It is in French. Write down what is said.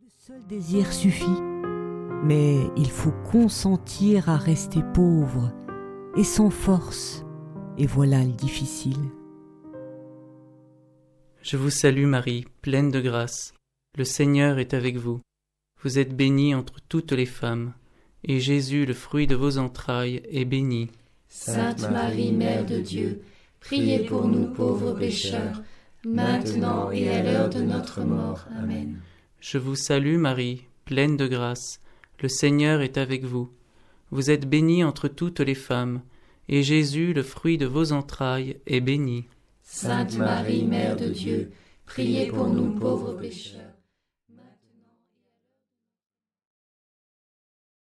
Le seul désir suffit, mais il faut consentir à rester pauvre et sans force, et voilà le difficile. Je vous salue Marie, pleine de grâce. Le Seigneur est avec vous. Vous êtes bénie entre toutes les femmes, et Jésus, le fruit de vos entrailles, est béni. Sainte Marie, Mère de Dieu, priez pour nous pauvres pécheurs, maintenant et à l'heure de notre mort. Amen. Je vous salue Marie, pleine de grâce. Le Seigneur est avec vous. Vous êtes bénie entre toutes les femmes, et Jésus, le fruit de vos entrailles, est béni. Sainte Marie, Mère de Dieu, priez pour nous pauvres pécheurs,